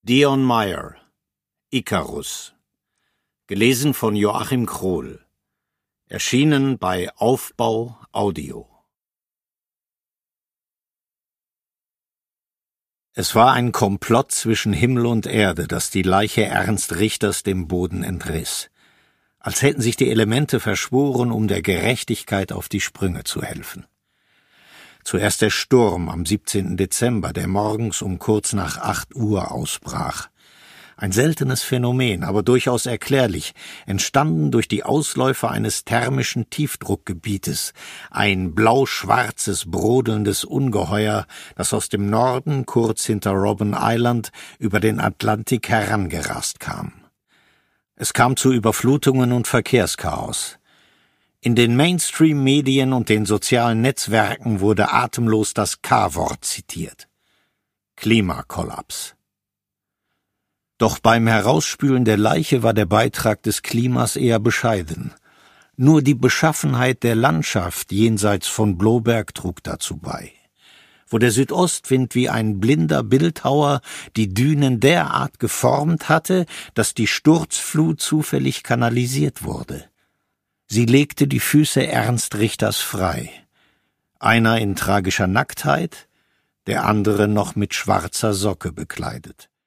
Dion Meyer, Ikarus. Gelesen von Joachim Krohl. Erschienen bei Aufbau Audio. Es war ein Komplott zwischen Himmel und Erde, das die Leiche Ernst Richters dem Boden entriss. Als hätten sich die Elemente verschworen, um der Gerechtigkeit auf die Sprünge zu helfen. Zuerst der Sturm am 17. Dezember, der morgens um kurz nach 8 Uhr ausbrach. Ein seltenes Phänomen, aber durchaus erklärlich, entstanden durch die Ausläufer eines thermischen Tiefdruckgebietes, ein blau-schwarzes, brodelndes Ungeheuer, das aus dem Norden, kurz hinter Robben Island, über den Atlantik herangerast kam. Es kam zu Überflutungen und Verkehrschaos. In den Mainstream-Medien und den sozialen Netzwerken wurde atemlos das K-Wort zitiert. Klimakollaps. Doch beim Herausspülen der Leiche war der Beitrag des Klimas eher bescheiden. Nur die Beschaffenheit der Landschaft jenseits von Bloberg trug dazu bei. Wo der Südostwind wie ein blinder Bildhauer die Dünen derart geformt hatte, dass die Sturzflut zufällig kanalisiert wurde. Sie legte die Füße Ernst Richters frei. Einer in tragischer Nacktheit, der andere noch mit schwarzer Socke bekleidet.